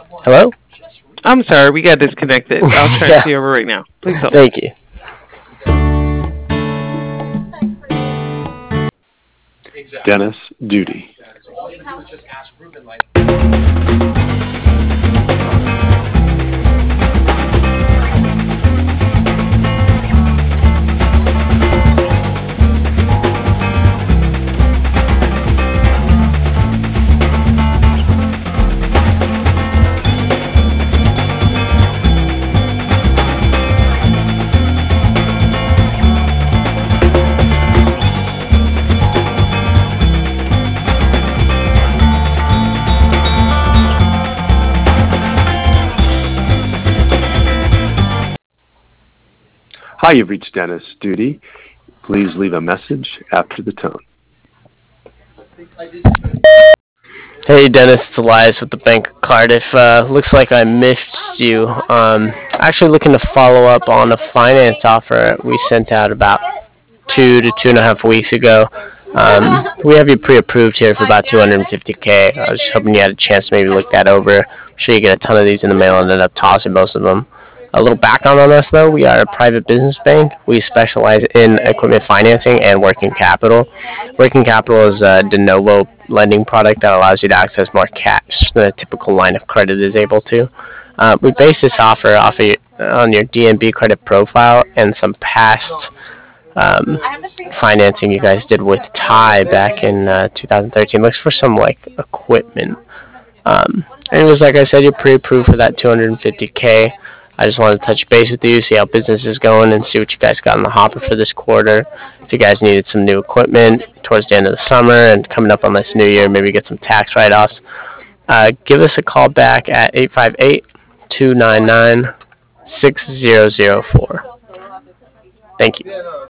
Hello? I'm sorry, we got disconnected. I'll Yeah, transfer you over right now. Please hold. thank you. Dennis Duty. Hi, you've reached Dennis Duty. Please leave a message after the tone. Hey Dennis, it's Elias with the Bank of Cardiff. Looks like I missed you. Actually looking to follow up on a finance offer we sent out about 2 to 2.5 weeks ago. We have you pre-approved here for about 250K. I was just hoping you had a chance to maybe look that over. I'm sure you get a ton of these in the mail and end up tossing most of them. A little background on us, though. We are a private business bank. We specialize in equipment financing and working capital. Working capital is a de novo lending product that allows you to access more cash than a typical line of credit is able to. We base this offer off of on your DNB credit profile and some past um, financing you guys did with Ty back in 2013. Looks for some like equipment. And it was like I said, you're pre-approved for that 250K. I just wanted to touch base with you, see how business is going, and see what you guys got in the hopper for this quarter. If you guys needed some new equipment towards the end of the summer and coming up on this new year, maybe get some tax write-offs, give us a call back at 858-299-6004. Thank you.